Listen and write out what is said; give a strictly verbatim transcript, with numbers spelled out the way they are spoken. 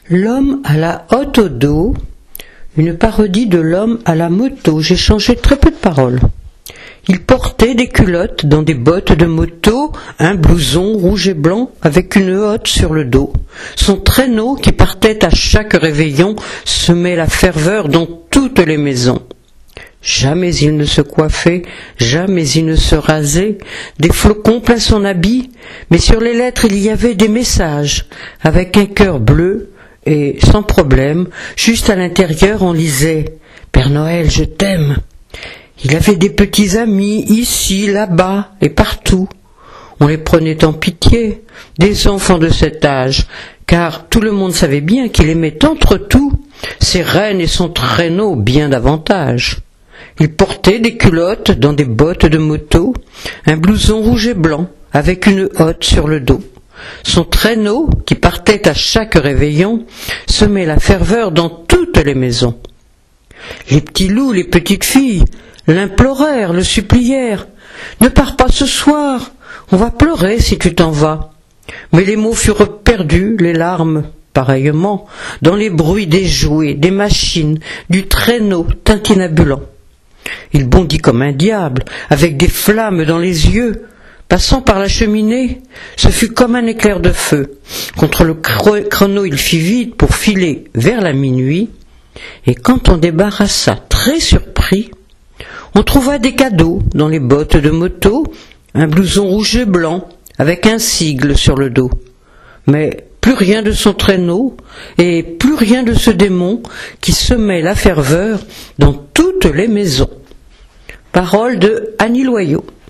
L'homme à la hotte au dos, une parodie de l'homme à la moto. J'ai changé très peu de paroles. Il portait des culottes dans des bottes de moto, un blouson rouge et blanc avec une hotte sur le dos. Son traîneau qui partait à chaque réveillon semait la ferveur dans toutes les maisons. Jamais il ne se coiffait, jamais il ne se rasait, des flocons plein son habit, mais sur les lettres il y avait des messages, avec un cœur bleu, et sans problème, juste à l'intérieur on lisait « Père Noël, je t'aime ». Il avait des petits amis, ici, là-bas et partout. On les prenait en pitié, des enfants de cet âge, car tout le monde savait bien qu'il aimait entre tout ses rennes et son traîneau bien davantage. Il portait des culottes dans des bottes de moto, un blouson rouge et blanc avec une hotte sur le dos. Son traîneau, qui partait à chaque réveillon, semait la ferveur dans toutes les maisons. Les petits loups, les petites filles, l'implorèrent, le supplièrent. « Ne pars pas ce soir, on va pleurer si tu t'en vas. » Mais les mots furent perdus, les larmes pareillement, dans les bruits des jouets, des machines, du traîneau tintinabulant. Il bondit comme un diable, avec des flammes dans les yeux. Passant par la cheminée, ce fut comme un éclair de feu. Contre le chrono, il fit vite pour filer vers la minuit, et quand on débarrassa très surpris, on trouva des cadeaux dans les bottes de moto, un blouson rouge et blanc avec un sigle sur le dos. Mais plus rien de son traîneau et plus rien de ce démon qui semait la ferveur dans toutes les maisons. Parole de Annie Loyau.